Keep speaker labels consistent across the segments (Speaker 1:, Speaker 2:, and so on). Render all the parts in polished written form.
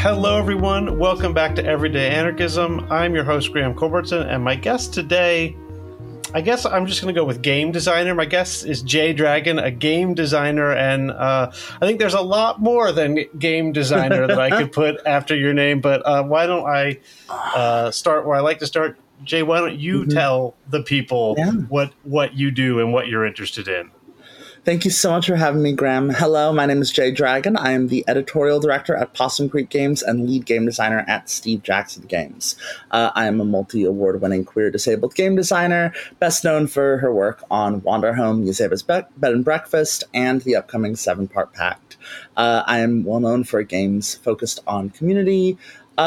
Speaker 1: Hello, everyone. Welcome back to Everyday Anarchism. I'm your host, Graham Culbertson, and my guest today, I guess I'm just going to go with game designer. My guest is Jay Dragon, a game designer, and I think there's a lot more than game designer that I could put after your name, but why don't I start where I like to start? Jay, why don't you tell the people what you do and what you're interested in?
Speaker 2: Thank you so much for having me, Graham. Hello, my name is Jay Dragon. I am the editorial director at Possum Creek Games and lead game designer at Steve Jackson Games. I am a multi-award-winning queer disabled game designer, best known for her work on Wanderhome, Yuzeba's Bed and Breakfast, and the upcoming 7-part Pact. I am well known for games focused on community,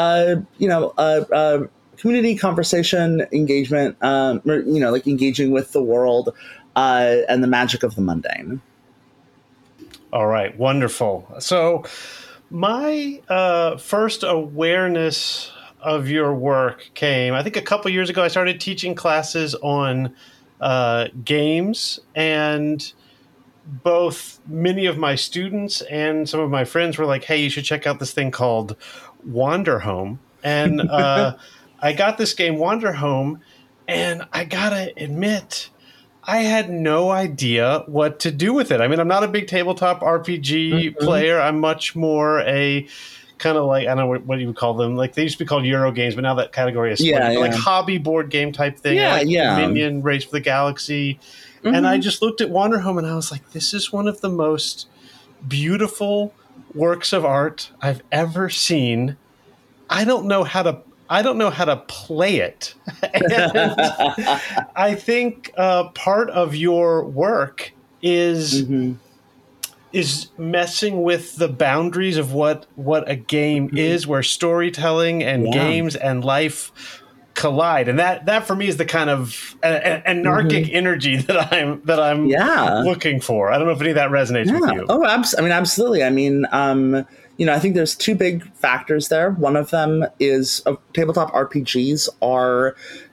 Speaker 2: community conversation, engagement, like engaging with the world, and the magic of the mundane.
Speaker 1: All right, wonderful. So my first awareness of your work came, I think a couple years ago. I started teaching classes on games, and both many of my students and some of my friends were like, hey, you should check out this thing called Wanderhome. And I got this game, Wanderhome, and I gotta admit, I had no idea what to do with it. I mean, I'm not a big tabletop RPG player. I'm much more a kind of like, I don't know what you would call them. Like, they used to be called Euro games, but now that category is split. Like hobby board game type thing. Dominion, Race for the Galaxy. And I just looked at Wanderhome and I was like, this is one of the most beautiful works of art I've ever seen. I don't know how to play it. And I think part of your work is messing with the boundaries of what a game is, where storytelling and games and life collide. And that for me is the kind of anarchic energy that I'm looking for. I don't know if any of that resonates with you.
Speaker 2: Oh, absolutely. I mean, I think there's two big factors there. One of them is tabletop RPGs are,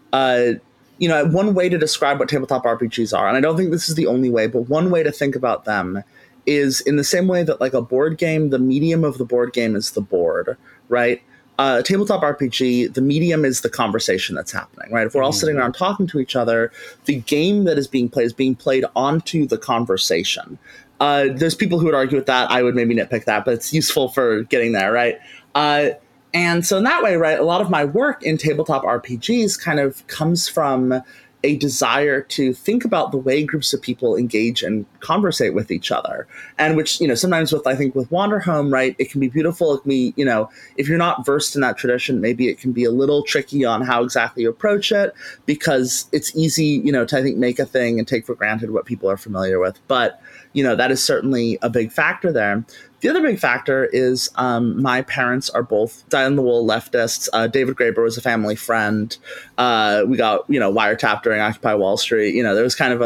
Speaker 2: one way to describe what tabletop RPGs are, and I don't think this is the only way, but one way to think about them is in the same way that, like a board game, the medium of the board game is the board, right? Tabletop RPG, the medium is the conversation that's happening, right? If we're all sitting around talking to each other, the game that is being played onto the conversation. There's people who would argue with that. I would maybe nitpick that, but it's useful for getting there, right? And so in that way, right, a lot of my work in tabletop RPGs kind of comes from a desire to think about the way groups of people engage and conversate with each other. And which, sometimes with Wanderhome, right, it can be beautiful. It can be, if you're not versed in that tradition, maybe it can be a little tricky on how exactly you approach it, because it's easy, to, I think, make a thing and take for granted what people are familiar with. But, that is certainly a big factor there. The other big factor is my parents are both dyed-in-the-wool leftists. David Graeber was a family friend. We got, wiretapped during Occupy Wall Street. There was kind of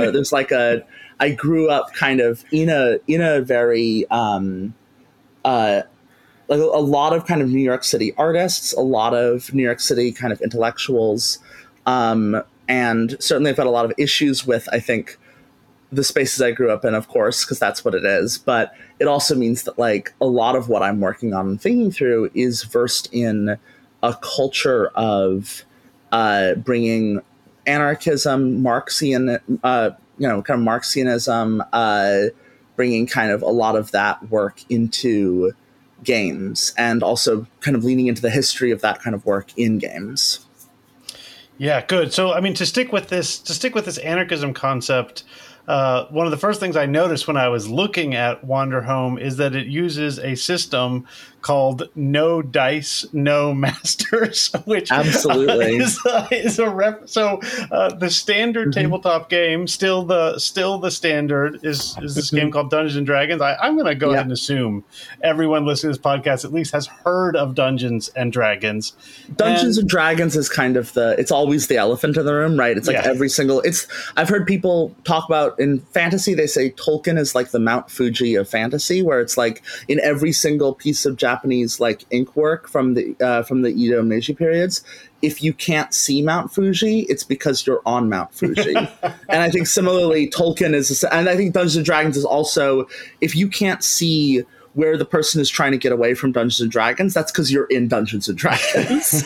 Speaker 2: I grew up kind of in a very, like a lot of kind of New York City artists, a lot of New York City kind of intellectuals. And certainly I've had a lot of issues with, I think, the spaces I grew up in, of course, because that's what it is. But it also means that, like, a lot of what I'm working on and thinking through is versed in a culture of bringing anarchism, Marxian, kind of Marxianism, bringing kind of a lot of that work into games, and also kind of leaning into the history of that kind of work in games.
Speaker 1: Yeah, good. So, I mean, to stick with this anarchism concept, one of the first things I noticed when I was looking at Wanderhome is that it uses a system called No Dice, No Masters, which
Speaker 2: absolutely
Speaker 1: is a rep. So the standard tabletop game, still the standard is this game called Dungeons and Dragons. I'm going to go ahead and assume everyone listening to this podcast at least has heard of Dungeons and Dragons.
Speaker 2: Dungeons and Dragons is kind of it's always the elephant in the room, right? It's like I've heard people talk about, in fantasy, they say Tolkien is like the Mount Fuji of fantasy, where it's like in every single piece of Japanese like ink work from the Edo and Meiji periods, if you can't see Mount Fuji, it's because you're on Mount Fuji. And I think similarly, Tolkien and I think Dungeons and Dragons is also, if you can't see where the person is trying to get away from Dungeons and Dragons, that's because you're in Dungeons and Dragons.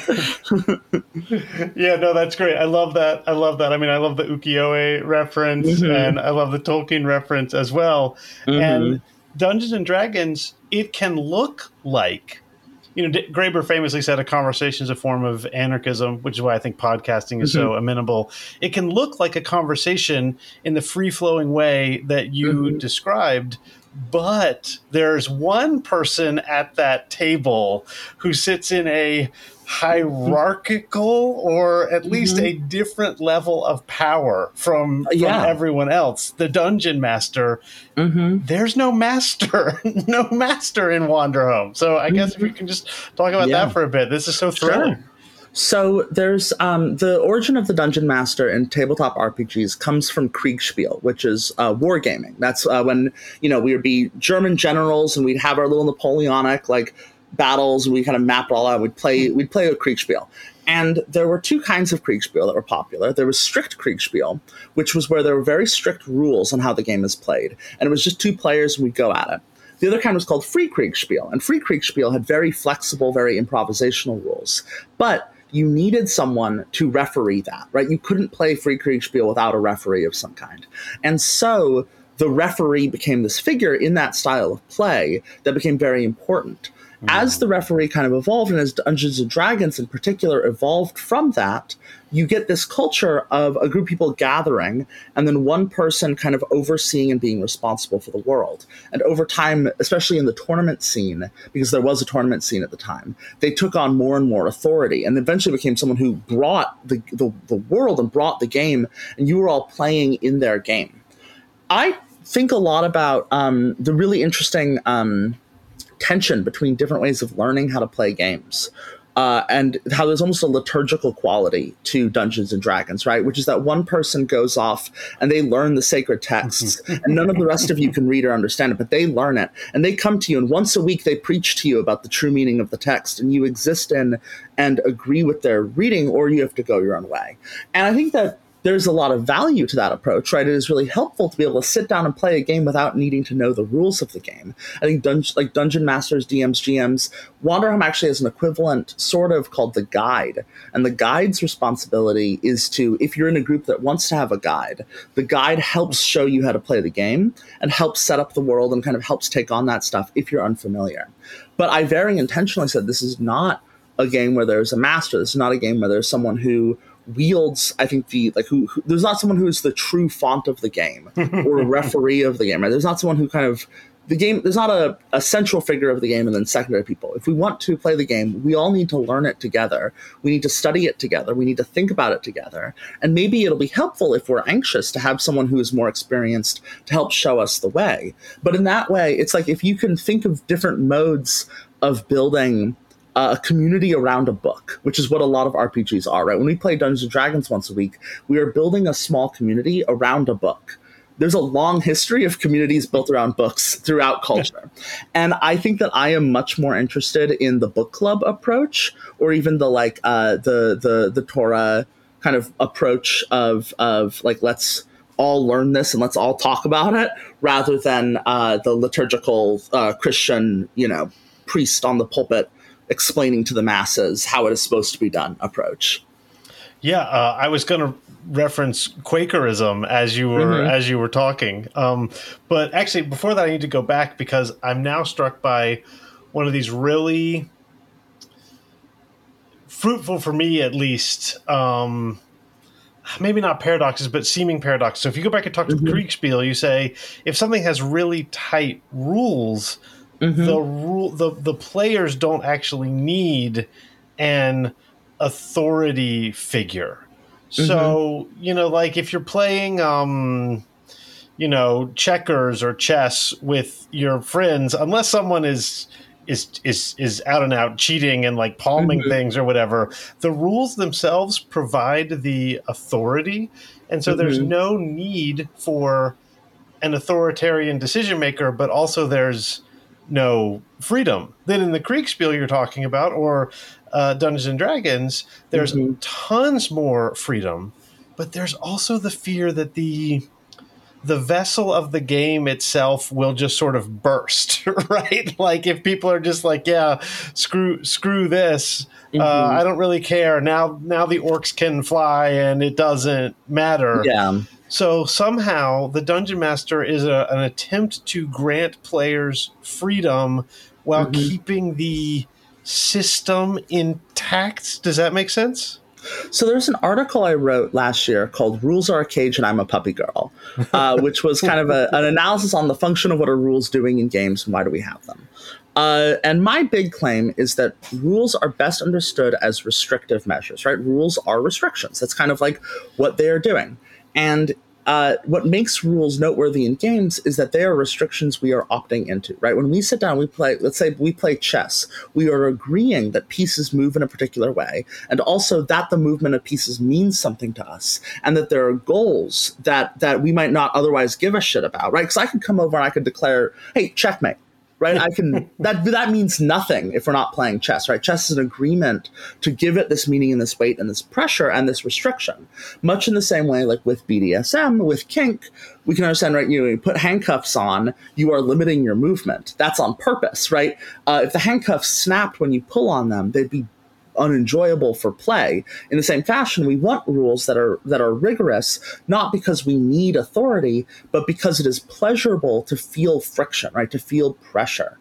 Speaker 1: Yeah, no, that's great. I love that. I mean, I love the ukiyo-e reference, and I love the Tolkien reference as well. And Dungeons and Dragons, it can look like, Graeber famously said a conversation is a form of anarchism, which is why I think podcasting is so amenable. It can look like a conversation in the free-flowing way that you described, but there's one person at that table who sits in a hierarchical or at least a different level of power from everyone else. The dungeon master. There's no master, no master in Wanderhome. So I guess if we can just talk about that for a bit. This is so thrilling.
Speaker 2: Sure. So there's the origin of the Dungeon Master in tabletop RPGs comes from Kriegspiel, which is wargaming. That's when we would be German generals and we'd have our little Napoleonic battles. And we kind of mapped it all out. We'd play a Kriegspiel. And there were two kinds of Kriegspiel that were popular. There was strict Kriegspiel, which was where there were very strict rules on how the game is played. And it was just two players and we'd go at it. The other kind was called Free Kriegspiel. And Free Kriegspiel had very flexible, very improvisational rules. But you needed someone to referee that, right? You couldn't play Free Kriegspiel without a referee of some kind. And so the referee became this figure in that style of play that became very important. As the referee kind of evolved, and as Dungeons & Dragons in particular evolved from that, you get this culture of a group of people gathering and then one person kind of overseeing and being responsible for the world. And over time, especially in the tournament scene, because there was a tournament scene at the time, they took on more and more authority and eventually became someone who brought the world and brought the game, and you were all playing in their game. I think a lot about the really interesting tension between different ways of learning how to play games. And how there's almost a liturgical quality to Dungeons and Dragons, right? Which is that one person goes off and they learn the sacred texts, and none of the rest of you can read or understand it, but they learn it. And they come to you, and once a week they preach to you about the true meaning of the text, and you exist in and agree with their reading, or you have to go your own way. And I think that there's a lot of value to that approach, right? It is really helpful to be able to sit down and play a game without needing to know the rules of the game. I think Dungeon Masters, DMs, GMs, Wanderhome actually has an equivalent sort of called the guide. And the guide's responsibility is to, if you're in a group that wants to have a guide, the guide helps show you how to play the game and helps set up the world and kind of helps take on that stuff if you're unfamiliar. But I very intentionally said this is not a game where there's a master. This is not a game where there's someone who wields, I think, there's not someone who is the true font of the game or a referee of the game, right? There's not someone who kind of there's not a central figure of the game and then secondary people. If we want to play the game, we all need to learn it together. We need to study it together. We need to think about it together. And maybe it'll be helpful if we're anxious to have someone who is more experienced to help show us the way. But in that way, it's like if you can think of different modes of building a community around a book, which is what a lot of RPGs are, right? When we play Dungeons & Dragons once a week, we are building a small community around a book. There's a long history of communities built around books throughout culture. And I think that I am much more interested in the book club approach, or even the the Torah kind of approach of let's all learn this and let's all talk about it, rather than the liturgical Christian, priest on the pulpit explaining to the masses how it is supposed to be done approach.
Speaker 1: Yeah, I was going to reference Quakerism as you were talking, but actually before that I need to go back because I'm now struck by one of these really fruitful, for me at least, maybe not paradoxes, but seeming paradoxes. So if you go back and talk to Kriegspiel, you say if something has really tight rules, the players don't actually need an authority figure. So, like if you're playing, checkers or chess with your friends, unless someone is out and out cheating and like palming things or whatever, the rules themselves provide the authority. And so there's no need for an authoritarian decision maker, but also there's no freedom. Then in the Kriegspiel you're talking about, or Dungeons and Dragons, there's tons more freedom, but there's also the fear that the the vessel of the game itself will just sort of burst, right? Like if people are just like, yeah, screw this. I don't really care. Now the orcs can fly and it doesn't matter.
Speaker 2: Yeah.
Speaker 1: So somehow the Dungeon Master is an attempt to grant players freedom while keeping the system intact. Does that make sense?
Speaker 2: So there's an article I wrote last year called Rules Are a Cage and I'm a Puppy Girl, which was kind of an analysis on the function of what are rules doing in games and why do we have them. And my big claim is that rules are best understood as restrictive measures, right? Rules are restrictions. That's kind of like what they are doing. And what makes rules noteworthy in games is that they are restrictions we are opting into, right? When we sit down, we play, let's say we play chess, we are agreeing that pieces move in a particular way, and also that the movement of pieces means something to us, and that there are goals that we might not otherwise give a shit about, right? Because I could come over and I could declare, hey, checkmate. Right, I can that means nothing if we're not playing chess, right? Chess is an agreement to give it this meaning and this weight and this pressure and this restriction. Much in the same way, like with BDSM, with kink, we can understand, right? You put handcuffs on, you are limiting your movement. That's on purpose, right? If the handcuffs snapped when you pull on them, they'd be unenjoyable for play. In the same fashion, we want rules that are rigorous, not because we need authority, but because it is pleasurable to feel friction, right? To feel pressure.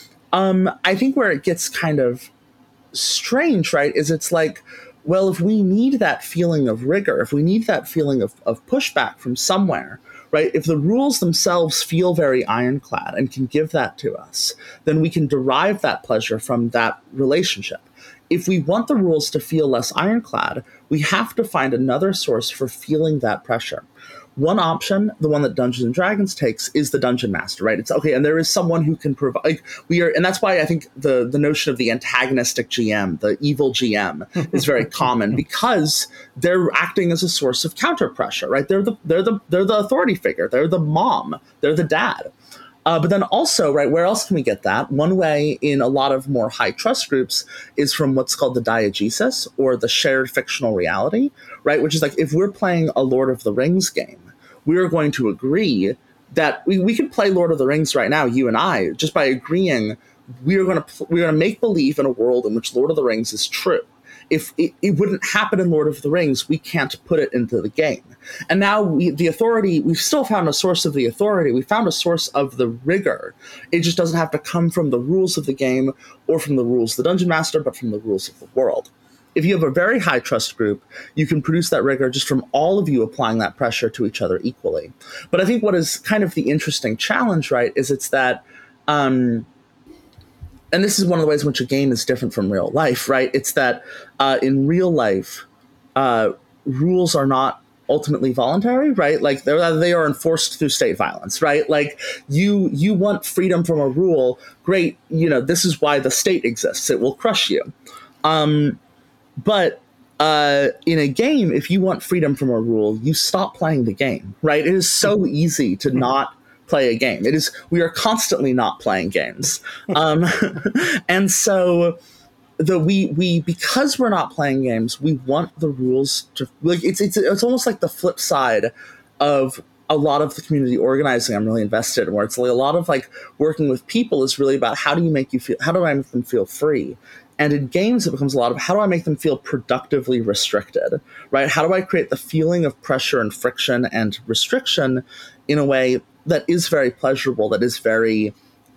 Speaker 2: I think where it gets kind of strange, right, is it's like, well, if we need that feeling of rigor, if we need that feeling of pushback from somewhere, right, if the rules themselves feel very ironclad and can give that to us, then we can derive that pleasure from that relationship. If we want the rules to feel less ironclad, we have to find another source for feeling that pressure. One option, the one that Dungeons and Dragons takes, is the Dungeon Master, right? It's okay, and there is someone who can provide. Like, and that's why I think the notion of the antagonistic GM, the evil GM, is very common because they're acting as a source of counter pressure, right? They're the authority figure, they're the mom, they're the dad. But then also, right, where else can we get that? One way in a lot of more high trust groups is from what's called the diegesis, or the shared fictional reality, right? Which is like, if we're playing a Lord of the Rings game, we are going to agree that we can play Lord of the Rings right now, you and I, just by agreeing we're going to make believe in a world in which Lord of the Rings is true. If it wouldn't happen in Lord of the Rings, we can't put it into the game. And now the authority, we've still found a source of the authority. We found a source of the rigor. It just doesn't have to come from the rules of the game or from the rules of the Dungeon Master, but from the rules of the world. If you have a very high trust group, you can produce that rigor just from all of you applying that pressure to each other equally. But I think what is kind of the interesting challenge, right, is it's that and this is one of the ways in which a game is different from real life, right? It's that in real life, rules are not ultimately voluntary, right? Like they are enforced through state violence, right? Like you want freedom from a rule, great. This is why the state exists. It will crush you. But in a game, if you want freedom from a rule, you stop playing the game, right? It is so easy to not play a game. We are constantly not playing games. And so we because we're not playing games, we want the rules to, like, it's almost like the flip side of a lot of the community organizing I'm really invested in, where it's like a lot of like working with people is really about how do I make them feel free? And in games, it becomes a lot of how do I make them feel productively restricted, right? How do I create the feeling of pressure and friction and restriction in a way that is very pleasurable, that is very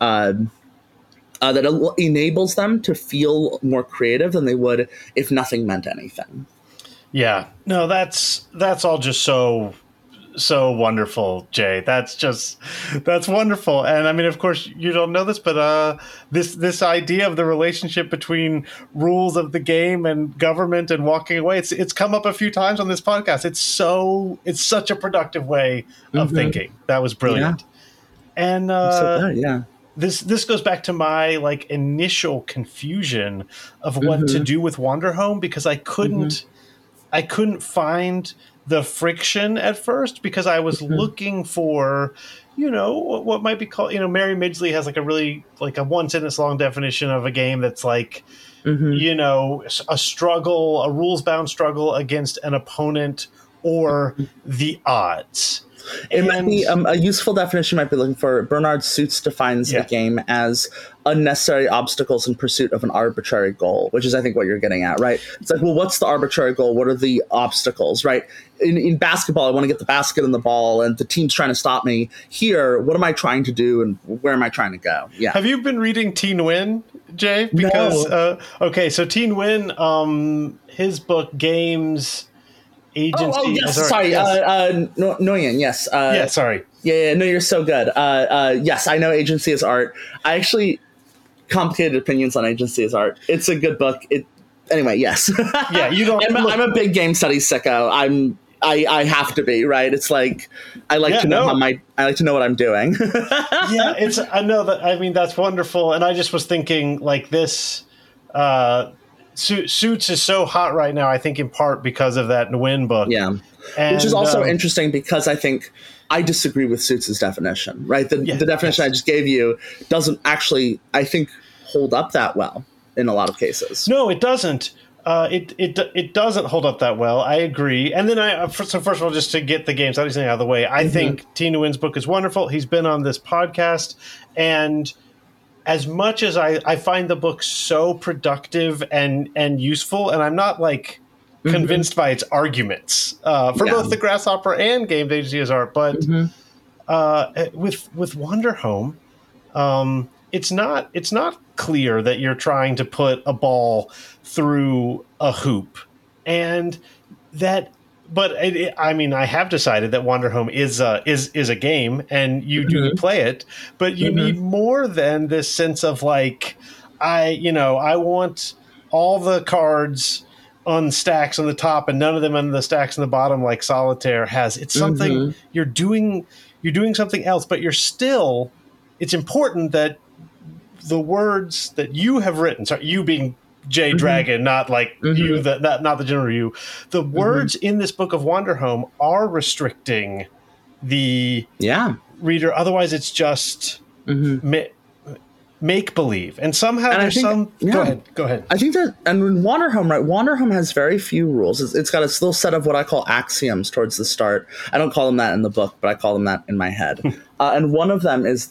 Speaker 2: that enables them to feel more creative than they would if nothing meant anything.
Speaker 1: Yeah, no, that's all just so wonderful, Jay. That's wonderful. And I mean, of course, you don't know this, but this idea of the relationship between rules of the game and government and walking away, it's come up a few times on this podcast. It's such a productive way of thinking. That was brilliant. Yeah. And
Speaker 2: yeah.
Speaker 1: This goes back to my like initial confusion of what to do with Wanderhome, because I couldn't find the friction at first, because I was looking for, what might be called, Mary Midgley has like a really like a 1 sentence long definition of a game that's like, a struggle, a rules bound struggle against an opponent or the odds.
Speaker 2: It might be a useful definition might be looking for. Bernard Suits defines a game as unnecessary obstacles in pursuit of an arbitrary goal, which is, I think, what you're getting at, right? It's like, well, what's the arbitrary goal? What are the obstacles, right? In basketball, I want to get the basket and the ball, and the team's trying to stop me. Here, what am I trying to do, and where am I trying to go? Yeah.
Speaker 1: Have you been reading Thi Nguyen, Jay? Because
Speaker 2: no.
Speaker 1: Okay, so Thi Nguyen, his book Games Agency.
Speaker 2: Oh yes, sorry. Nguyen, yes.
Speaker 1: Yeah, sorry.
Speaker 2: Yeah, no, you're so good. Yes, I know Agency is Art. I actually complicated opinions on Agency is Art. It's a good book. Anyway, yes.
Speaker 1: Yeah, you don't.
Speaker 2: I'm a big game studies sicko. I have to be, right. It's like I like to know I like to know what I'm doing.
Speaker 1: Yeah, I know that. I mean, that's wonderful. And I just was thinking, like, this Suits is so hot right now, I think in part because of that Nguyen book.
Speaker 2: Yeah. Which is also interesting because I think I disagree with Suits' definition, right? The definition I just gave you doesn't actually, I think, hold up that well in a lot of cases.
Speaker 1: No, it doesn't. It doesn't hold up that well. I agree. And then so first of all, just to get the game studies out of the way, I think Thi Nguyen's book is wonderful. He's been on this podcast, and as much as I find the book so productive and useful, and I'm not like convinced by its arguments for both the Grasshopper and Game Agency is Art, but with Wander Home, it's not clear that you're trying to put a ball through a hoop, and that. But I mean, I have decided that Wander Home is a game, and you do play it. But you need more than this sense of like, I want all the cards on stacks on the top and none of them on the stacks on the bottom, like Solitaire has. It's something you're doing something else, but you're still. It's important that the words that you have written, sorry, you being Jay Dragon, not like you, not the general you. The words in this book of Wander Home are restricting the reader. Otherwise, it's just make believe. And somehow there's some. Go ahead.
Speaker 2: I think that, and in Wander Home, right? Wander Home has very few rules. It's got a little set of what I call axioms towards the start. I don't call them that in the book, but I call them that in my head. And one of them is.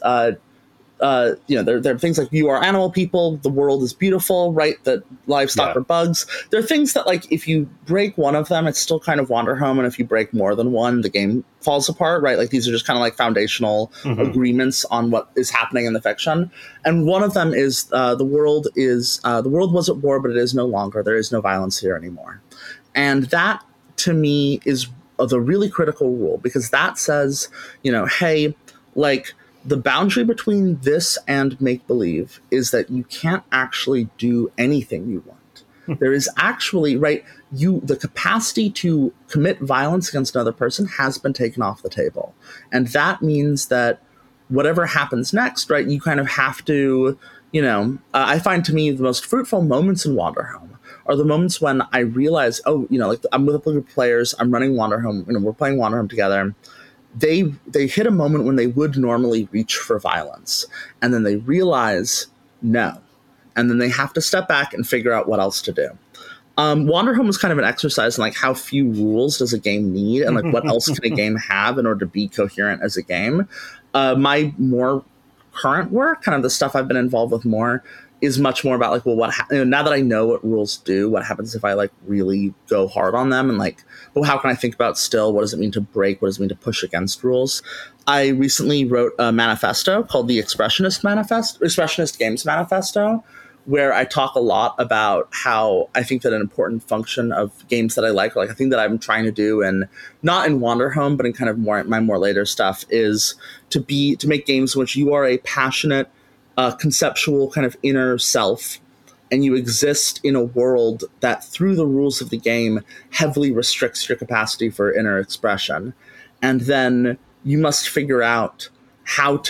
Speaker 2: There are things like you are animal people, the world is beautiful, right? That livestock are bugs. There are things that, like, if you break one of them, it's still kind of Wander Home, and if you break more than one, the game falls apart, right? Like, these are just kind of like foundational agreements on what is happening in the fiction. And one of them is the world was at war, but it is no longer. There is no violence here anymore. And that, to me, is the really critical rule, because that says, hey, like, the boundary between this and make-believe is that you can't actually do anything you want. There is actually, right, the capacity to commit violence against another person has been taken off the table. And that means that whatever happens next, right, you kind of have to, I find, to me, the most fruitful moments in Wander Home are the moments when I realize, like, I'm with a group of players, I'm running Wander Home, we're playing Wander Home together. They hit a moment when they would normally reach for violence, and then they realize no, and then they have to step back and figure out what else to do. Wander Home was kind of an exercise in, like, how few rules does a game need, and, like, what else can a game have in order to be coherent as a game. My more current work, kind of the stuff I've been involved with more, is much more about, like, well, now that I know what rules do, what happens if I, like, really go hard on them, and, like, well, how can I think about still? What does it mean to break? What does it mean to push against rules? I recently wrote a manifesto called the Expressionist Games Manifesto, where I talk a lot about how I think that an important function of games that I like, or like a thing that I'm trying to do, and not in Wander Home, but in kind of my more later stuff, is to make games in which you are a passionate, conceptual kind of inner self, and you exist in a world that, through the rules of the game, heavily restricts your capacity for inner expression. And then you must figure out how to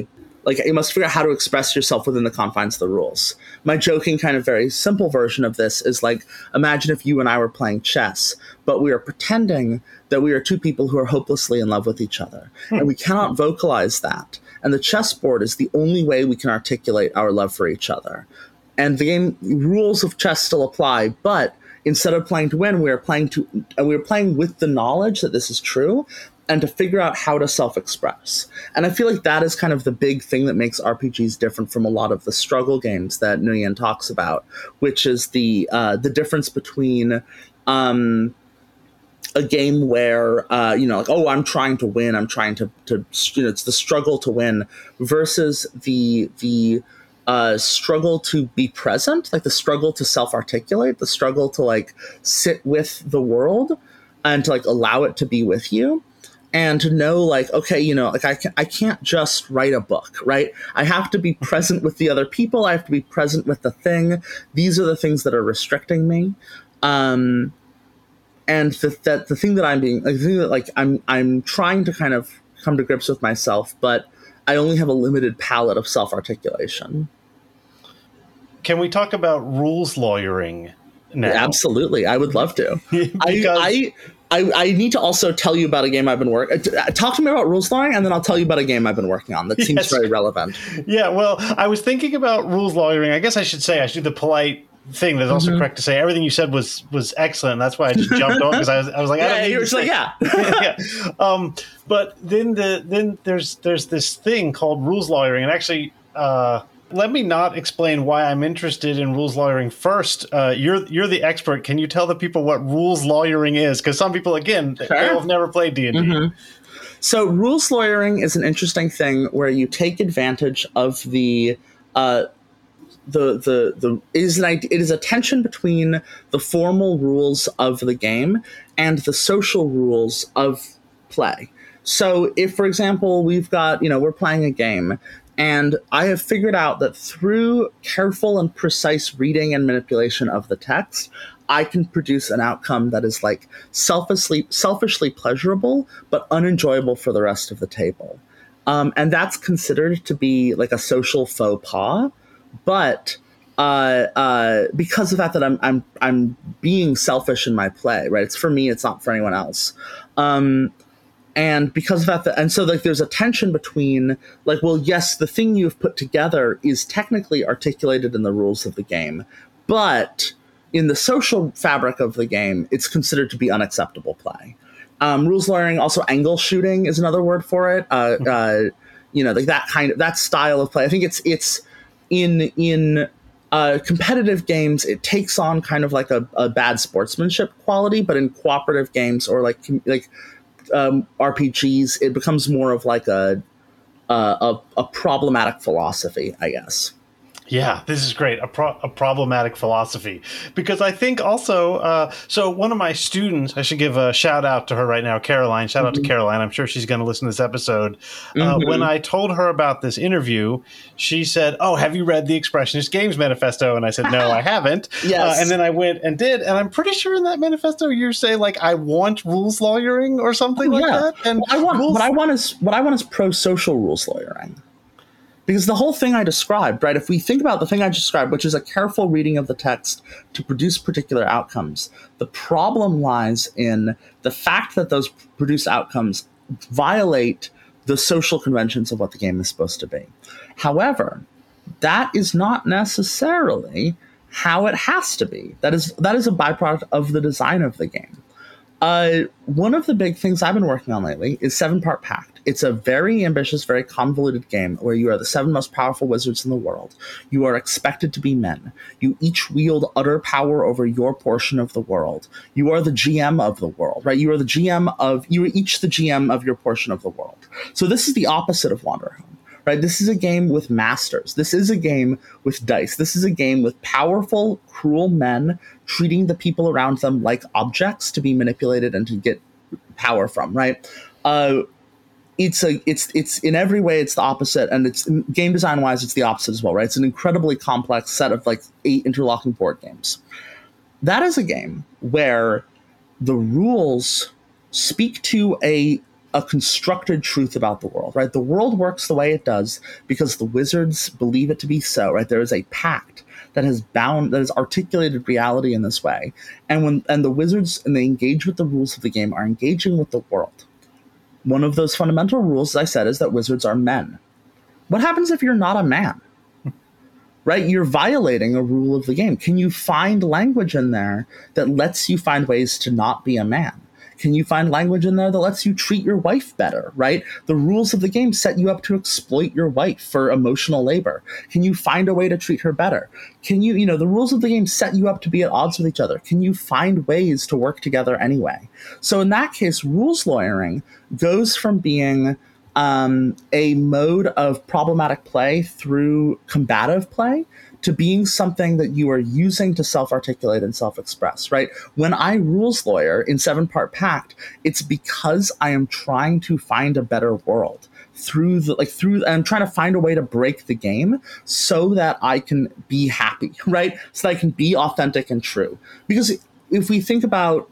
Speaker 2: express yourself within the confines of the rules. My joking, kind of very simple version of this is, like, imagine if you and I were playing chess, but we are pretending that we are two people who are hopelessly in love with each other. And we cannot vocalize that. And the chessboard is the only way we can articulate our love for each other. And the game rules of chess still apply, but instead of playing to win, we are playing with the knowledge that this is true. and to figure out how to self-express. And I feel like that is kind of the big thing that makes RPGs different from a lot of the struggle games that Nguyen talks about, which is the difference between a game where like, oh, I'm trying to win, I'm trying to it's the struggle to win, versus the struggle to be present, like the struggle to self-articulate, the struggle to like sit with the world and to like allow it to be with you. And to know, like, okay, like I can't just write a book, right? I have to be present with the other people. I have to be present with the thing. These are the things that are restricting me. And the thing that I'm being, like, the thing that like I'm trying to kind of come to grips with myself, but I only have a limited palette of self-articulation.
Speaker 1: Can we talk about rules lawyering now?
Speaker 2: Absolutely, I would love to. I need to also tell you about a game I've been working. Talk to me about rules lawyering, and then I'll tell you about a game I've been working on that seems very relevant.
Speaker 1: Yeah, well, I was thinking about rules lawyering. I guess I should say, I should do the polite thing. That's also correct to say everything you said was excellent. That's why I just jumped on, because I was like, I don't need to say. Yeah. But then there's this thing called rules lawyering, and actually. Let me not explain why I'm interested in rules lawyering first. You're the expert. Can you tell the people what rules lawyering is? Because some people, again, they have never played D&D.
Speaker 2: So rules lawyering is an interesting thing where you take advantage of it is a tension between the formal rules of the game and the social rules of play. So if, for example, we've got, we're playing a game, and I have figured out that through careful and precise reading and manipulation of the text, I can produce an outcome that is like selfishly pleasurable, but unenjoyable for the rest of the table. And that's considered to be like a social faux pas. But because of that I'm being selfish in my play, right? It's for me, it's not for anyone else. And because of that, and so like there's a tension between like, well, yes, the thing you've put together is technically articulated in the rules of the game, but in the social fabric of the game, it's considered to be unacceptable play. Rules lawyering, also angle shooting is another word for it. Like that style of play. I think it's in competitive games, it takes on kind of like a bad sportsmanship quality, but in cooperative games or like RPGs, it becomes more of like a problematic philosophy, I guess.
Speaker 1: Yeah, this is great. A problematic philosophy. Because I think also, so one of my students, I should give a shout out to her right now, Caroline. Shout out to Caroline. I'm sure she's going to listen to this episode. When I told her about this interview, she said, oh, have you read the Expressionist Games Manifesto? And I said, no, I haven't.
Speaker 2: Yes.
Speaker 1: And then I went and did. And I'm pretty sure in that manifesto you say, like, I want rules lawyering or something like that. And
Speaker 2: what I want is pro-social rules lawyering. Because the whole thing I described, right, if we think about the thing I described, which is a careful reading of the text to produce particular outcomes, the problem lies in the fact that those produced outcomes violate the social conventions of what the game is supposed to be. However, that is not necessarily how it has to be. That is a byproduct of the design of the game. One of the big things I've been working on lately is 7-Part Pact. It's a very ambitious, very convoluted game where you are the 7 most powerful wizards in the world. You are expected to be men. You each wield utter power over your portion of the world. You are the GM of the world, right? You are each the GM of your portion of the world. So this is the opposite of Wanderhome. Right? This is a game with masters. This is a game with dice. This is a game with powerful, cruel men treating the people around them like objects to be manipulated and to get power from. Right? It's in every way it's the opposite, and it's game design wise it's the opposite as well. Right? It's an incredibly complex set of like 8 interlocking board games. That is a game where the rules speak to a constructed truth about the world, right? The world works the way it does because the wizards believe it to be so, right? There is a pact that has articulated reality in this way. And the wizards, and they engage with the rules of the game, are engaging with the world. One of those fundamental rules, as I said, is that wizards are men. What happens if you're not a man? Right? You're violating a rule of the game. Can you find language in there that lets you find ways to not be a man? Can you find language in there that lets you treat your wife better, right? The rules of the game set you up to exploit your wife for emotional labor. Can you find a way to treat her better? Can you, the rules of the game set you up to be at odds with each other. Can you find ways to work together anyway? So in that case, rules lawyering goes from being a mode of problematic play through combative play to being something that you are using to self-articulate and self-express, right? When I rules lawyer in 7-Part Pact, it's because I am trying to find a better world I'm trying to find a way to break the game so that I can be happy, right? So that I can be authentic and true. Because if we think about,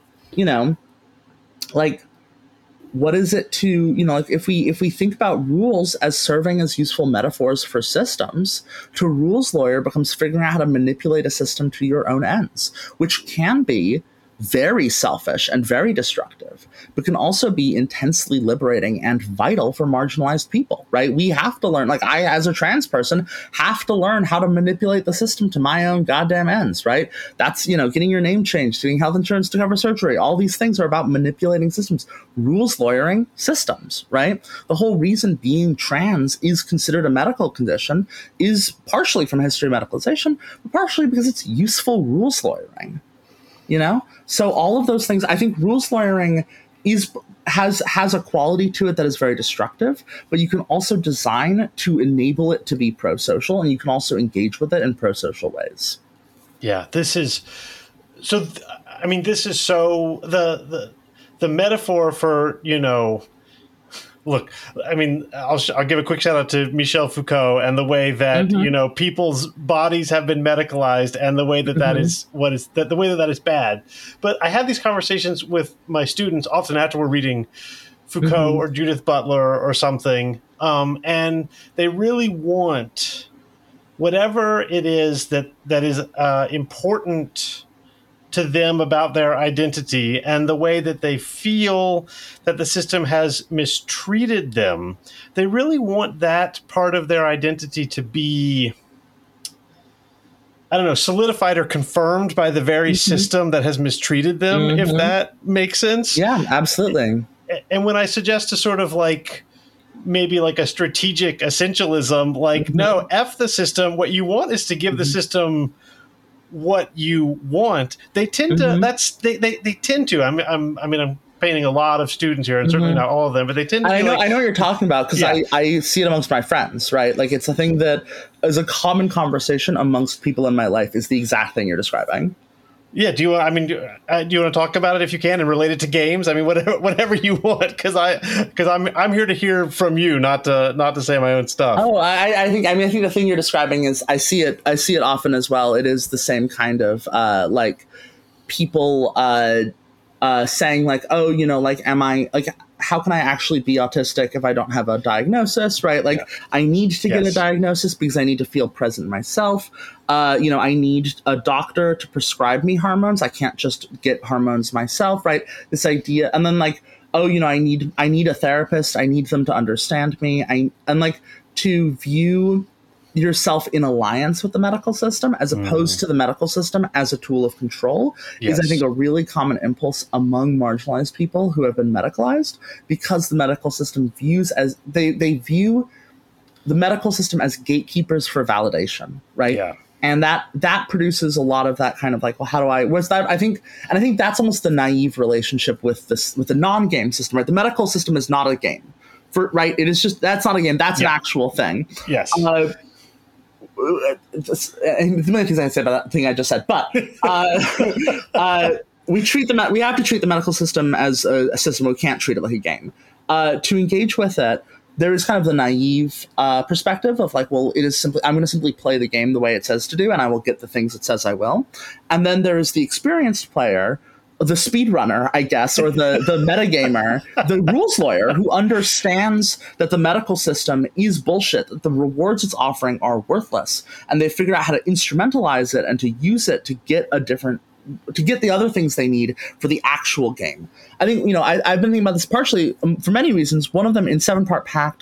Speaker 2: what is it to, if we think about rules as serving as useful metaphors for systems, to rules lawyer becomes figuring out how to manipulate a system to your own ends, which can be very selfish and very destructive, but can also be intensely liberating and vital for marginalized people, right? We have to learn, I, as a trans person, have to learn how to manipulate the system to my own goddamn ends, right? That's, getting your name changed, getting health insurance to cover surgery. All these things are about manipulating systems, rules lawyering systems, right? The whole reason being trans is considered a medical condition is partially from history of medicalization, but partially because it's useful rules lawyering. So all of those things, I think rules lawyering has a quality to it that is very destructive, but you can also design to enable it to be pro-social, and you can also engage with it in pro-social ways.
Speaker 1: Yeah, this is so the metaphor for, look, I'll give a quick shout out to Michel Foucault and the way that, people's bodies have been medicalized, and the way that that is the way that is bad. But I have these conversations with my students often after we're reading Foucault or Judith Butler or something. And they really want whatever it is that is important to them about their identity and the way that they feel that the system has mistreated them. They really want that part of their identity to be, solidified or confirmed by the very system that has mistreated them, if that makes sense.
Speaker 2: Yeah, absolutely.
Speaker 1: And when I suggest to sort of maybe a strategic essentialism, no, F the system. What you want is to give the system what you want. They tend to. They tend to. I'm painting a lot of students here, and certainly not all of them, but they tend to.
Speaker 2: I know what you're talking about, because I see it amongst my friends, right? It's a thing that is a common conversation amongst people in my life. Is the exact thing you're describing.
Speaker 1: Yeah. Do you want to talk about it if you can and relate it to games? Whatever you want, because I'm here to hear from you, not to say my own stuff.
Speaker 2: Oh, I think the thing you're describing is I see it often as well. It is the same kind of people saying am I how can I actually be autistic if I don't have a diagnosis, right? I need to get a diagnosis because I need to feel present myself. I need a doctor to prescribe me hormones. I can't just get hormones myself, right? This idea, and then I need a therapist. I need them to understand me. To view yourself in alliance with the medical system as opposed to the medical system as a tool of control is, I think, a really common impulse among marginalized people who have been medicalized, because the medical system views as they view the medical system as gatekeepers for validation, right? Yeah. And that produces a lot of that kind of how do I, what's that? I think that's almost the naive relationship with the non-game system, right? The medical system is not a game, right? It is just, that's not a game. That's an actual thing.
Speaker 1: Yes.
Speaker 2: There's many things I can say about that thing I just said, but we have to treat the medical system as a system. We can't treat it like a game. To engage with it, there is kind of the naive perspective of it is simply, I'm going to simply play the game the way it says to do, and I will get the things it says I will. And then there is the experienced player, the speedrunner, I guess, or the metagamer, the rules lawyer who understands that the medical system is bullshit, that the rewards it's offering are worthless, and they figure out how to instrumentalize it and to use it to get the other things they need for the actual game. I think, I've been thinking about this partially for many reasons. One of them, in 7-Part Pact,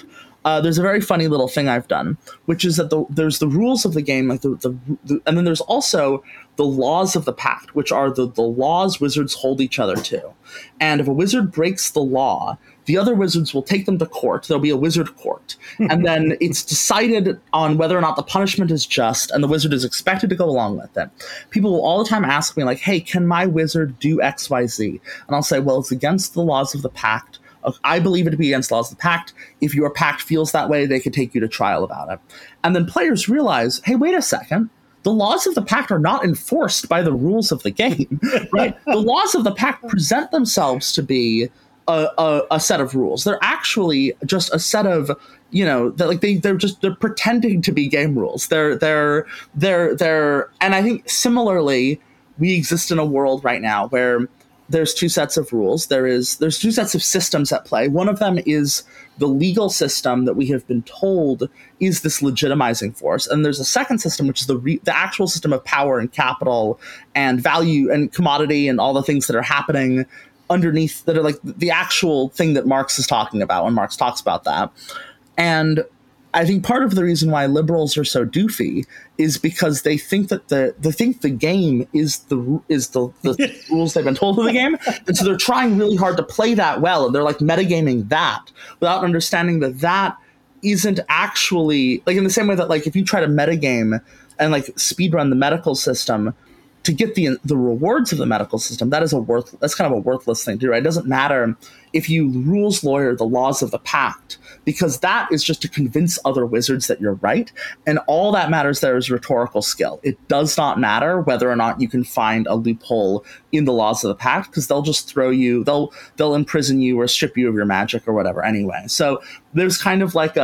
Speaker 2: there's a very funny little thing I've done, which is that there's the rules of the game, like and then there's also the laws of the pact, which are the laws wizards hold each other to. And if a wizard breaks the law, the other wizards will take them to court. There'll be a wizard court. And then it's decided on whether or not the punishment is just, and the wizard is expected to go along with it. People will all the time ask me, like, hey, can my wizard do X, Y, Z? And I'll say, well, it's against the laws of the pact. I believe it to be against the laws of the pact. If your pact feels that way, they could take you to trial about it. And then players realize, hey, wait a second. The laws of the pact are not enforced by the rules of the game, right? The laws of the pact present themselves to be a set of rules. They're actually just a set of, they're pretending to be game rules. They're, and I think similarly, we exist in a world right now where there's two sets of rules. There's two sets of systems at play. One of them is the legal system that we have been told is this legitimizing force. And there's a second system, which is the actual system of power and capital and value and commodity and all the things that are happening underneath that are like the actual thing that Marx is talking about when Marx talks about that. And I think part of the reason why liberals are so doofy is because they think that the game is the rules they've been told of the game, and so they're trying really hard to play that well, and they're like metagaming that without understanding that isn't actually like in the same way that like if you try to metagame and like speedrun the medical system to get the rewards of the medical system, that's kind of a worthless thing to do. Right? It doesn't matter if you rules lawyer the laws of the pact, because that is just to convince other wizards that you're right. And all that matters there is rhetorical skill. It does not matter whether or not you can find a loophole in the laws of the pact, because they'll just throw you, they'll imprison you or strip you of your magic or whatever anyway. So there's kind of like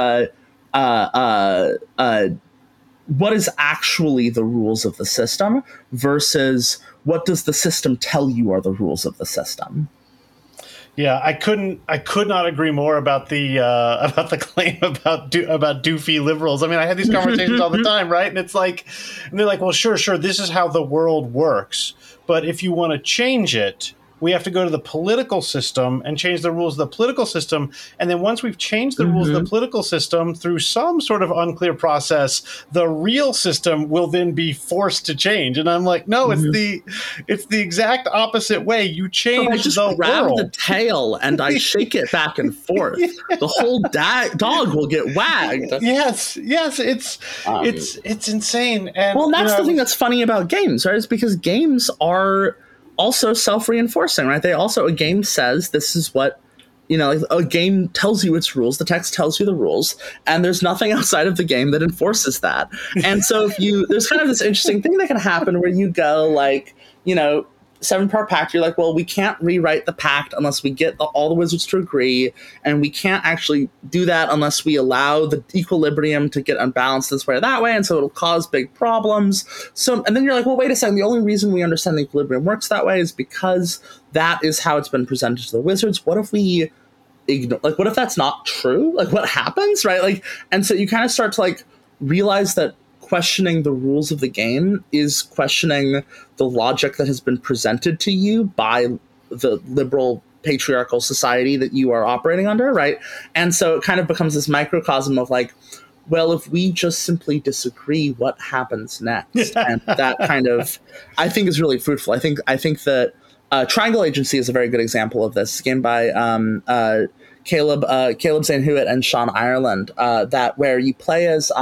Speaker 2: what is actually the rules of the system versus what does the system tell you are the rules of the system.
Speaker 1: Yeah, I could not agree more about the claim about doofy liberals. I mean, I had these conversations all the time, right? And it's like, and they're like, well, sure, this is how the world works. But if you want to change it, we have to go to the political system and change the rules of the political system. And then once we've changed the rules of the political system through some sort of unclear process, the real system will then be forced to change. And I'm like, no, it's the exact opposite way. You change
Speaker 2: I just
Speaker 1: the
Speaker 2: grab
Speaker 1: world.
Speaker 2: the tail and I shake it back and forth. The whole dog will get wagged.
Speaker 1: Yes, it's insane. And
Speaker 2: well, that's the thing that's funny about games, right? Is because games are also self-reinforcing, right? A game says this is what, a game tells you its rules, the text tells you the rules, and there's nothing outside of the game that enforces that. And so there's kind of this interesting thing that can happen where you go like, 7-part pact, you're like, well, we can't rewrite the pact unless we get all the wizards to agree, and we can't actually do that unless we allow the equilibrium to get unbalanced this way or that way, and so it'll cause big problems. So, and then you're like, well, wait a second, the only reason we understand the equilibrium works that way is because that is how it's been presented to the wizards. What if we ignore, like, what if that's not true? Like, what happens, right? Like, and so you kind of start to like realize that questioning the rules of the game is questioning the logic that has been presented to you by the liberal patriarchal society that you are operating under, right? And so it kind of becomes this microcosm of like, well, if we just simply disagree, what happens next? And that kind of, I think, is really fruitful. I think that Triangle Agency is a very good example of this. It's a game by Caleb Zane Hewitt and Sean Ireland, where you play as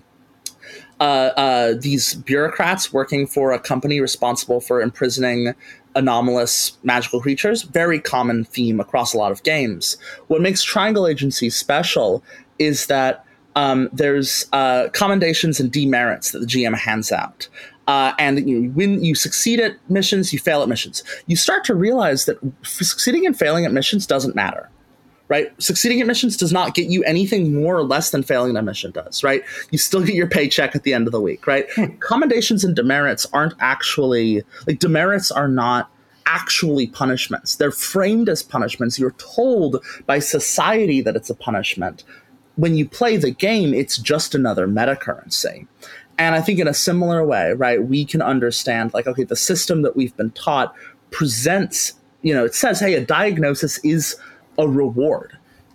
Speaker 2: these bureaucrats working for a company responsible for imprisoning anomalous magical creatures. Very common theme across a lot of games. What makes Triangle Agency special is that there's commendations and demerits that the GM hands out. And when you succeed at missions, you fail at missions. You start to realize that succeeding and failing at missions doesn't matter. Right? Succeeding at missions does not get you anything more or less than failing at a mission does, right? You still get your paycheck at the end of the week, right? Commendations and demerits aren't actually, like, demerits are not actually punishments. They're framed as punishments. You're told by society that it's a punishment. When you play the game, it's just another meta currency. And I think in a similar way, right, we can understand, like, okay, the system that we've been taught presents, it says, hey, a diagnosis is a reward.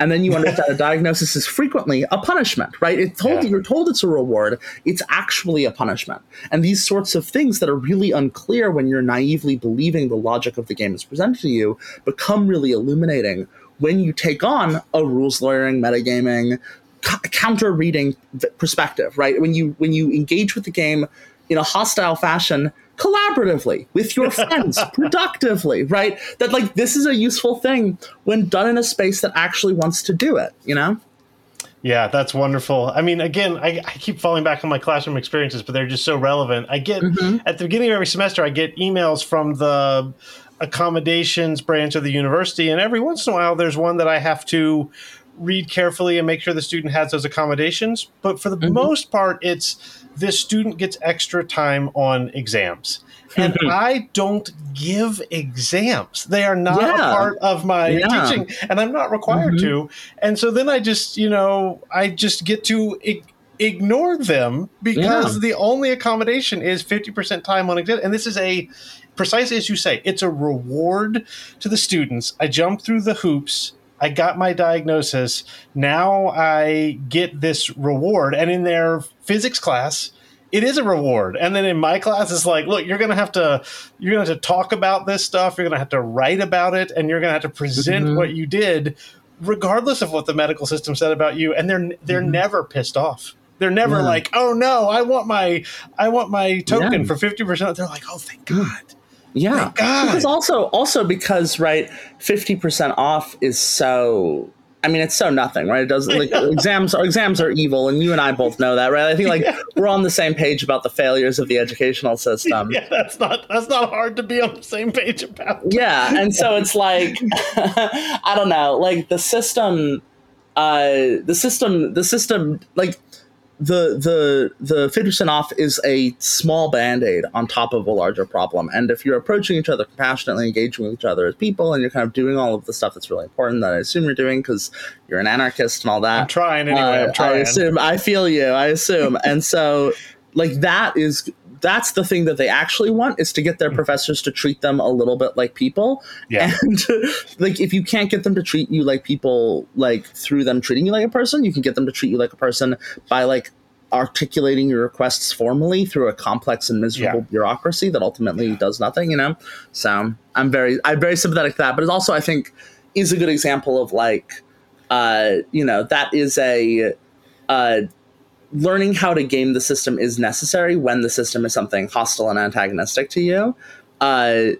Speaker 2: And then you understand a diagnosis is frequently a punishment, right? You're told it's a reward. It's actually a punishment. And these sorts of things that are really unclear when you're naively believing the logic of the game is presented to you become really illuminating when you take on a rules lawyering, metagaming, counter reading perspective, right? When you engage with the game in a hostile fashion, collaboratively with your friends, productively, right? That like this is a useful thing when done in a space that actually wants to do it, you know?
Speaker 1: Yeah, that's wonderful. I mean, again, I keep falling back on my classroom experiences, but they're just so relevant. I get at the beginning of every semester, I get emails from the accommodations branch of the university, and every once in a while, there's one that I have to read carefully and make sure the student has those accommodations. But for the most part, it's this student gets extra time on exams. And I don't give exams. They are not a part of my teaching, and I'm not required to. And so then I just, I just get to ignore them because the only accommodation is 50% time on exam. And this is precisely as you say, it's a reward to the students. I jumped through the hoops. I got my diagnosis. Now I get this reward. And in their physics class, it is a reward. And then in my class, it's like, look, you're going to have to talk about this stuff. You're going to have to write about it, and you're going to have to present what you did, regardless of what the medical system said about you. And they're never pissed off. They're never like, oh no, I want my token for 50%. They're like, oh, thank God.
Speaker 2: Yeah.
Speaker 1: Thank God.
Speaker 2: Because also because, right, 50% off is so, I mean, it's so nothing, right? It doesn't like exams are evil, and you and I both know that, right? I think like we're on the same page about the failures of the educational system.
Speaker 1: Yeah, that's not hard to be on the same page about.
Speaker 2: Yeah, and so it's like I don't know, like the system like the 50% off is a small band-aid on top of a larger problem. And if you're approaching each other compassionately, engaging with each other as people, and you're kind of doing all of the stuff that's really important that I assume you're doing because you're an anarchist and all that.
Speaker 1: I'm trying anyway. I'm trying.
Speaker 2: I feel you. I assume. And so like that's the thing that they actually want, is to get their professors to treat them a little bit like people. Yeah. And like, if you can't get them to treat you like people, like through them treating you like a person, you can get them to treat you like a person by like articulating your requests formally through a complex and miserable bureaucracy that ultimately does nothing, So I'm very sympathetic to that. But it also, I think, is a good example of like, that is learning how to game the system is necessary when the system is something hostile and antagonistic to you. I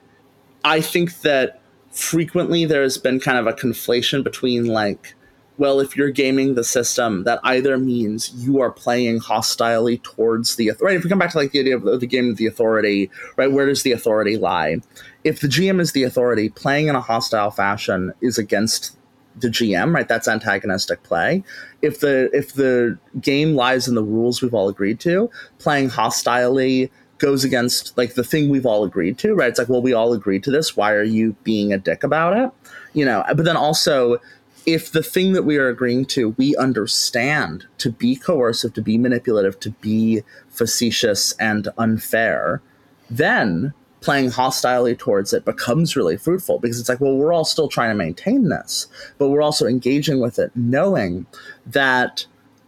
Speaker 2: think that frequently there's been kind of a conflation between like, well, if you're gaming the system, that either means you are playing hostilely towards the authority. Right? If we come back to like the idea of the game of the authority, right? Where does the authority lie? If the GM is the authority, playing in a hostile fashion is against the GM, right? That's antagonistic play. If the game lies in the rules we've all agreed to, playing hostilely goes against like the thing we've all agreed to, right? It's like, well, we all agreed to this. Why are you being a dick about it? But then also, if the thing that we are agreeing to, we understand to be coercive, to be manipulative, to be facetious and unfair, then playing hostilely towards it becomes really fruitful, because it's like, well, we're all still trying to maintain this, but we're also engaging with it, knowing that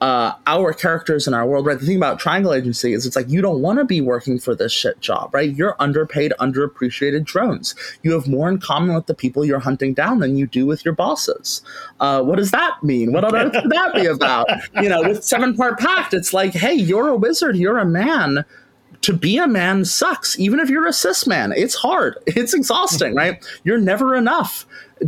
Speaker 2: our characters in our world, right? The thing about Triangle Agency is it's like, you don't want to be working for this shit job, right? You're underpaid, underappreciated drones. You have more in common with the people you're hunting down than you do with your bosses. What does that mean? What on earth could that be about? With Seven Part Pact, it's like, hey, you're a wizard, you're a man. To be a man sucks. Even if you're a cis man, it's hard. It's exhausting, right? You're never enough,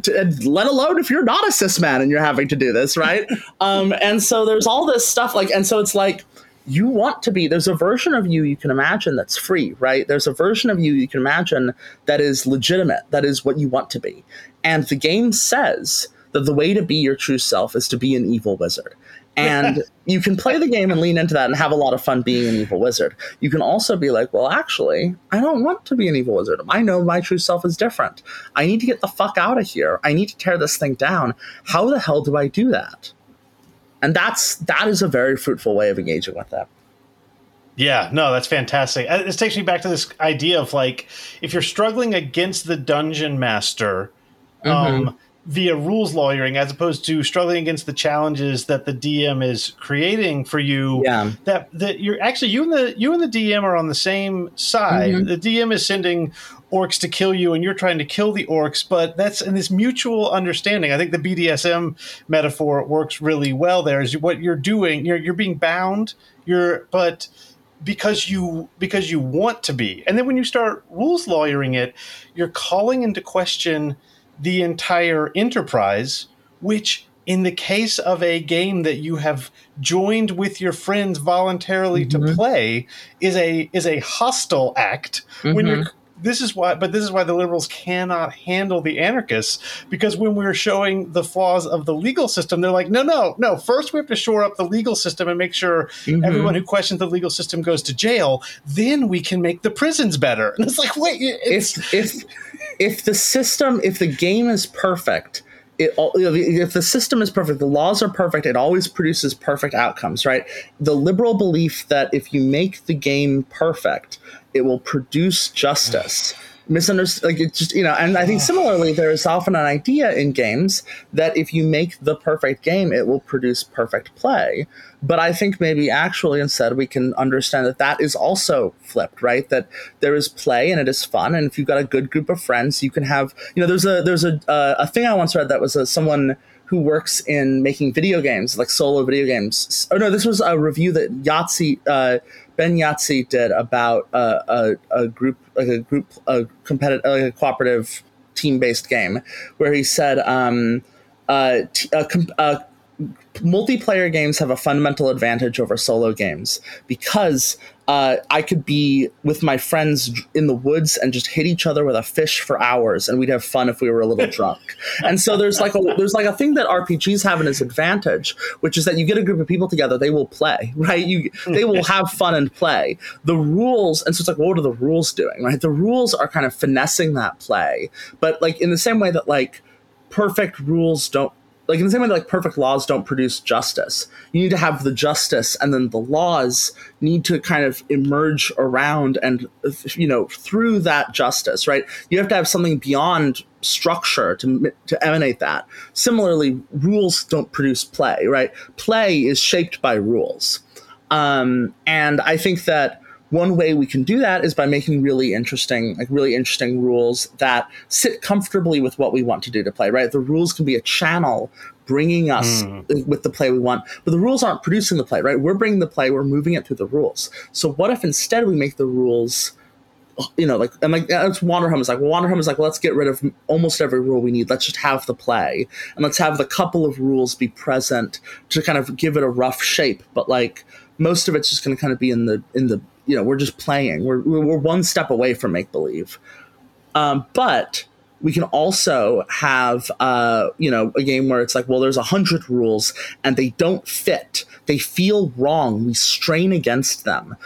Speaker 2: let alone if you're not a cis man and you're having to do this, right? And so there's all this stuff and so it's like, you want to be, there's a version of you can imagine that's free, right? There's a version of you can imagine that is legitimate, that is what you want to be. And the game says that the way to be your true self is to be an evil wizard. And you can play the game and lean into that and have a lot of fun being an evil wizard. You can also be like, well, actually, I don't want to be an evil wizard. I know my true self is different. I need to get the fuck out of here. I need to tear this thing down. How the hell do I do that? And that is a very fruitful way of engaging with that.
Speaker 1: Yeah, no, that's fantastic. This takes me back to this idea of like, if you're struggling against the dungeon master, via rules lawyering as opposed to struggling against the challenges that the DM is creating for you.
Speaker 2: Yeah.
Speaker 1: That you're actually you and the DM are on the same side.
Speaker 2: Mm-hmm.
Speaker 1: The DM is sending orcs to kill you and you're trying to kill the orcs, but that's in this mutual understanding. I think the BDSM metaphor works really well there. Is what you're doing, you're being bound, but because you want to be. And then when you start rules lawyering it, you're calling into question the entire enterprise, which in the case of a game that you have joined with your friends voluntarily to play is a hostile act. When you're this is why the liberals cannot handle the anarchists, because when we're showing the flaws of the legal system, they're like, no. First, we have to shore up the legal system and make sure everyone who questions the legal system goes to jail. Then we can make the prisons better. And it's like, wait,
Speaker 2: if the game is perfect, if the system is perfect, the laws are perfect, it always produces perfect outcomes, right? The liberal belief that if you make the game perfect, it will produce justice. Misunderstood, like it's just, and I think similarly, there is often an idea in games that if you make the perfect game, it will produce perfect play. But I think maybe actually instead we can understand that is also flipped, right? That there is play and it is fun, and if you've got a good group of friends, you can have, there's a thing I once read that was someone who works in making video games, like solo video games. Oh no, this was a review that Ben Yahtzee did about a competitive, a cooperative team-based game, where he said multiplayer games have a fundamental advantage over solo games because I could be with my friends in the woods and just hit each other with a fish for hours, and we'd have fun if we were a little drunk. And so there's like a thing that RPGs have in its advantage, which is that you get a group of people together, they will play, right? They will have fun and play. The rules, and so it's like, what are the rules doing, right? The rules are kind of finessing that play, but like in the same way that like perfect rules don't. Like in the same way that like perfect laws don't produce justice, you need to have the justice, and then the laws need to kind of emerge around and through that justice, right? You have to have something beyond structure to emanate that. Similarly, rules don't produce play, right? Play is shaped by rules, and I think that one way we can do that is by making really interesting rules that sit comfortably with what we want to do to play, right? The rules can be a channel bringing us with the play we want, but the rules aren't producing the play, right? We're bringing the play, we're moving it through the rules. So what if instead we make the rules, that's Wanderhome is like, well, Wanderhome is like, well, let's get rid of almost every rule we need. Let's just have the play, and let's have the couple of rules be present to kind of give it a rough shape. But like most of it's just going to kind of be in the we're just playing. We're one step away from make believe, but we can also have a game where it's like, well, there's 100 rules and they don't fit. They feel wrong. We strain against them.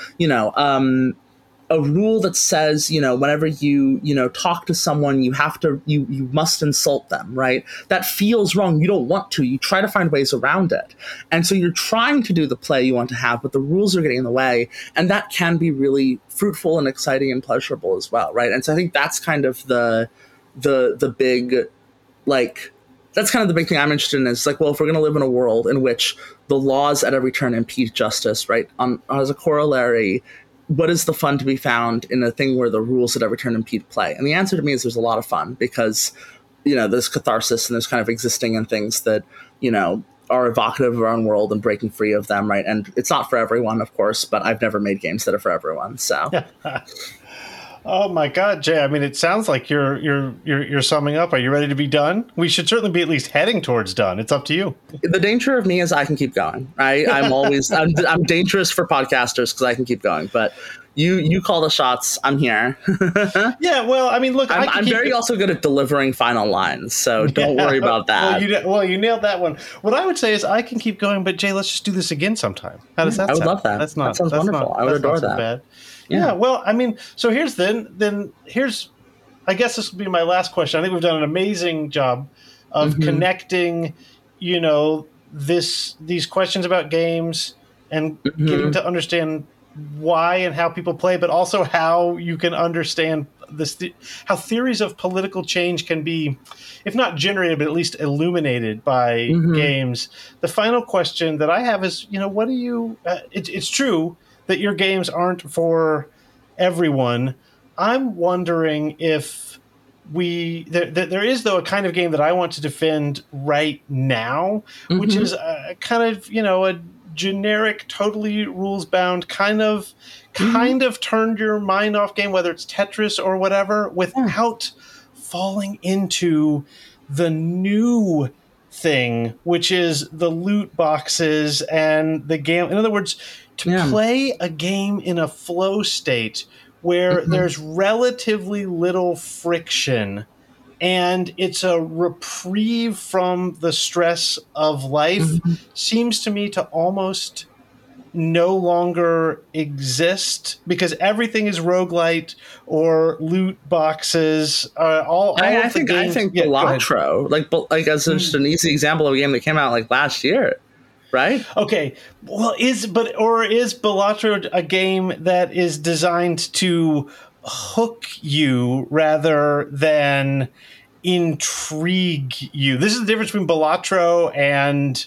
Speaker 2: A rule that says, whenever you talk to someone, you must insult them, right? That feels wrong. You don't want to. You try to find ways around it. And so you're trying to do the play you want to have, but the rules are getting in the way. And that can be really fruitful and exciting and pleasurable as well, right? And so I think that's kind of the big, like, that's kind of the big thing I'm interested in is like, well, if we're going to live in a world in which the laws at every turn impede justice, right? As a corollary, what is the fun to be found in a thing where the rules at every turn impede play? And the answer to me is there's a lot of fun because, there's catharsis and there's kind of existing in things that, are evocative of our own world and breaking free of them, right? And it's not for everyone, of course, but I've never made games that are for everyone, so.
Speaker 1: Oh my God, Jay! I mean, it sounds like you're summing up. Are you ready to be done? We should certainly be at least heading towards done. It's up to you.
Speaker 2: The danger of me is I can keep going. I'm dangerous for podcasters because I can keep going. But you call the shots. I'm here.
Speaker 1: Yeah. Well, I mean, look,
Speaker 2: I'm very also good at delivering final lines, so don't worry about that.
Speaker 1: Well, you nailed that one. What I would say is I can keep going, but Jay, let's just do this again sometime. How does that sound?
Speaker 2: I would love that. That sounds wonderful. I would adore that.
Speaker 1: Bad. Yeah. Well, I mean, so here's I guess this will be my last question. I think we've done an amazing job of connecting, these questions about games and getting to understand why and how people play, but also how you can understand how theories of political change can be, if not generated, but at least illuminated by games. The final question that I have is, what do you? It's true that your games aren't for everyone. I'm wondering if there is, though, a kind of game that I want to defend right now, which is a kind of a generic, totally rules bound kind of turned your mind off game, whether it's Tetris or whatever, without falling into the new thing, which is the loot boxes and the game. In other words, to play a game in a flow state where there's relatively little friction and it's a reprieve from the stress of life seems to me to almost no longer exist, because everything is roguelite or loot boxes.
Speaker 2: I think Balatro, like as just an easy example of a game that came out like last year. Right?
Speaker 1: Okay. Well, is Balatro a game that is designed to hook you rather than intrigue you? This is the difference between Balatro and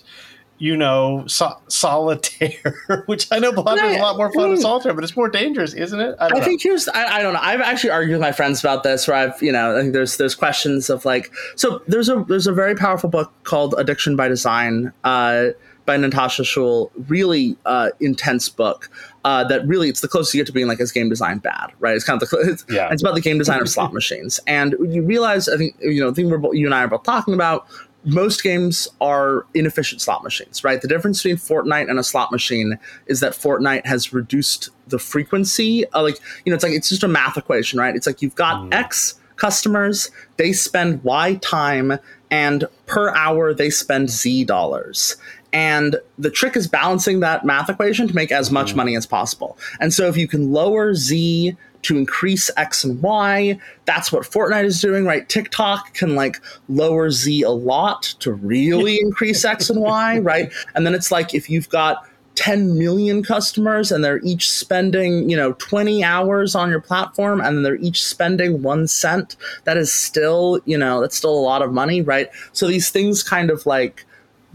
Speaker 1: Solitaire, which I know Balatro is a lot more fun than Solitaire, but it's more dangerous, isn't it? I don't
Speaker 2: know. I've actually argued with my friends about this, where I think there's questions of like, so there's a very powerful book called Addiction by Design, by Natasha Schull, really intense book that really, it's the closest you get to being like, is game design bad, right? It's kind of it's about the game design of slot machines. And you realize, I think, the thing you and I are both talking about, most games are inefficient slot machines, right? The difference between Fortnite and a slot machine is that Fortnite has reduced the frequency. It's just a math equation, right? It's like you've got X customers, they spend Y time, and per hour they spend Z dollars. And the trick is balancing that math equation to make as much money as possible. And so if you can lower Z to increase X and Y, that's what Fortnite is doing, right? TikTok can like lower Z a lot to really increase X and Y, right? And then it's like, if you've got 10 million customers and they're each spending, 20 hours on your platform, and they're each spending 1 cent, that is still, that's still a lot of money, right? So these things kind of like,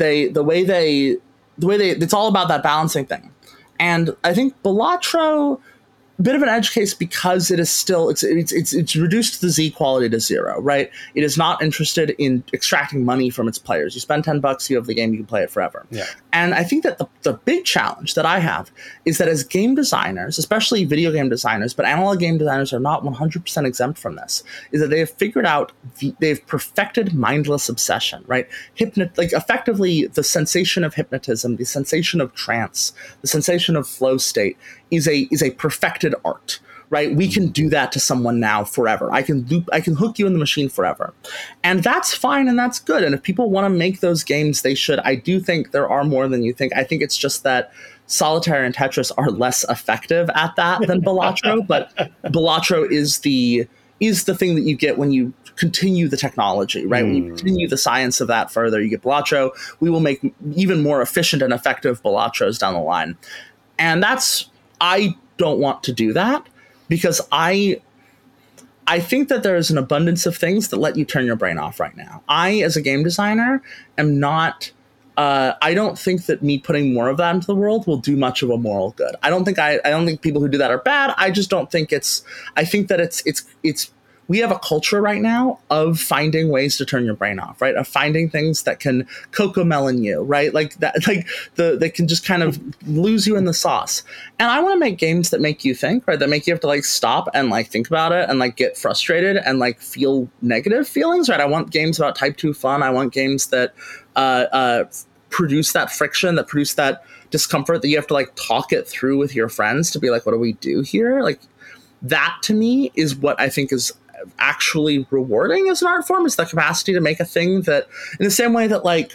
Speaker 2: it's all about that balancing thing. And I think Balatro, bit of an edge case because it is still it's reduced the Z quality to 0, right? It is not interested in extracting money from its players. You spend $10, you have the game, you can play it forever.
Speaker 1: Yeah.
Speaker 2: And I think that the big challenge that I have is that as game designers, especially video game designers, but analog game designers are not 100% exempt from this, is that they have figured out, they've perfected mindless obsession, right? Effectively, the sensation of hypnotism, the sensation of trance, the sensation of flow state is a perfected art, right? We can do that to someone now forever. I can hook you in the machine forever. And that's fine and that's good. And if people want to make those games, they should. I do think there are more than you think. I think it's just that Solitaire and Tetris are less effective at that than Balatro, but Balatro is the thing that you get when you continue the technology, right? When you continue the science of that further, you get Balatro. We will make even more efficient and effective Balatros down the line. And I don't want to do that, because I think that there is an abundance of things that let you turn your brain off right now. I, as a game designer, am not. I don't think that me putting more of that into the world will do much of a moral good. I don't think people who do that are bad. I just don't think it's. I think that it's. We have a culture right now of finding ways to turn your brain off, right? Of finding things that can Cocomelon you, right? Like that, they can just kind of lose you in the sauce. And I want to make games that make you think, right? That make you have to like stop and like think about it and like get frustrated and like feel negative feelings, right? I want games about Type 2 fun. I want games that produce that friction, that produce that discomfort, that you have to like talk it through with your friends to be like, what do we do here? Like that to me is what I think is actually rewarding as an art form, is the capacity to make a thing that, in the same way that like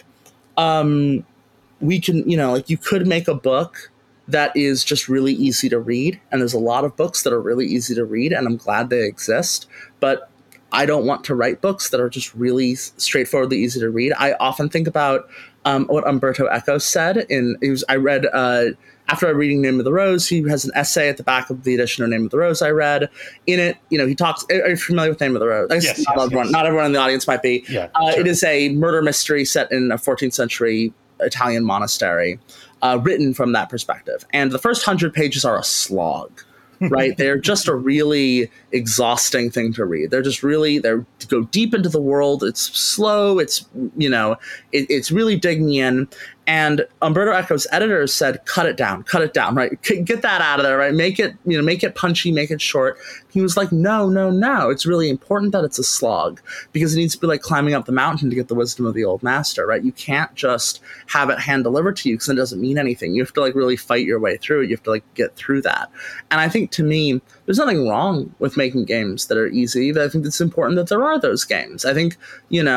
Speaker 2: we can, like you could make a book that is just really easy to read, and there's a lot of books that are really easy to read, and I'm glad they exist, but I don't want to write books that are just really straightforwardly easy to read. I often think about what Umberto Eco said. I read after reading Name of the Rose, he has an essay at the back of the edition of Name of the Rose I read. In it, he talks. Are you familiar with Name of the Rose?
Speaker 1: Yes,
Speaker 2: not everyone in the audience might be.
Speaker 1: Yeah, sure.
Speaker 2: It is a murder mystery set in a 14th century Italian monastery, written from that perspective. And the first 100 pages are a slog. Right? They're just a really exhausting thing to read. They go deep into the world. It's slow. It's, it's really digging in. And Umberto Eco's editors said, cut it down, right? Get that out of there, right? Make it punchy, make it short. He was like, no. It's really important that it's a slog because it needs to be like climbing up the mountain to get the wisdom of the old master, right? You can't just have it hand delivered to you because it doesn't mean anything. You have to really fight your way through it. You have to get through that. And I think to me, there's nothing wrong with making games that are easy. I think it's important that there are those games. I think,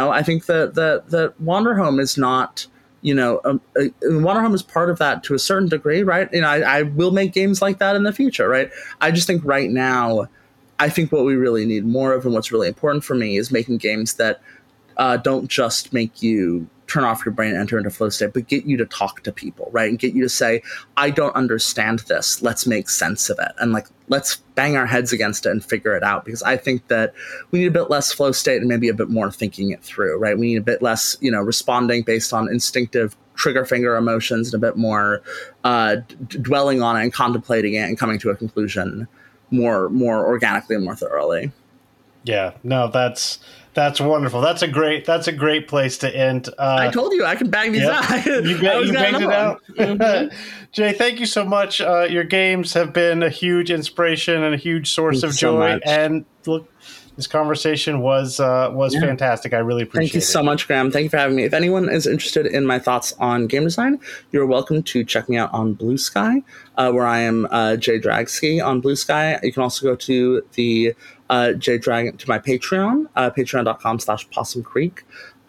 Speaker 2: that Wanderhome is not, Wanderhome is part of that to a certain degree, right? I will make games like that in the future, right? I just think right now, I think what we really need more of and what's really important for me is making games that don't just make you turn off your brain and enter into flow state, but get you to talk to people, right? And get you to say, I don't understand this. Let's make sense of it. And let's bang our heads against it and figure it out. Because I think that we need a bit less flow state and maybe a bit more thinking it through, right? We need a bit less, responding based on instinctive trigger finger emotions and a bit more dwelling on it and contemplating it and coming to a conclusion more organically and more thoroughly.
Speaker 1: Yeah, no, that's wonderful. That's a great place to end.
Speaker 2: I told you I can bang these out.
Speaker 1: You banged it out.
Speaker 2: Mm-hmm.
Speaker 1: Jay, thank you so much. Your games have been a huge inspiration and a huge source of joy. And look, this conversation was fantastic. I really appreciate it.
Speaker 2: Thank you so much, Graham. Thank you for having me. If anyone is interested in my thoughts on game design, you're welcome to check me out on Blue Sky, where I am Jay Dragsky on Blue Sky. You can also go to the Jay Dragon to my Patreon, patreon.com/Possum Creek.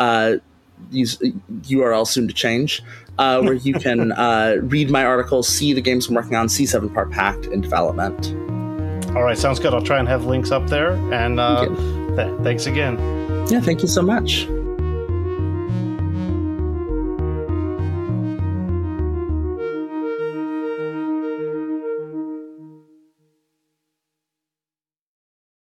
Speaker 2: URL soon to change, where you can read my articles, see the games I'm working on, see 7-Part Pact in development.
Speaker 1: All right, sounds good. I'll try and have links up there. And thanks again.
Speaker 2: Yeah, thank you so much.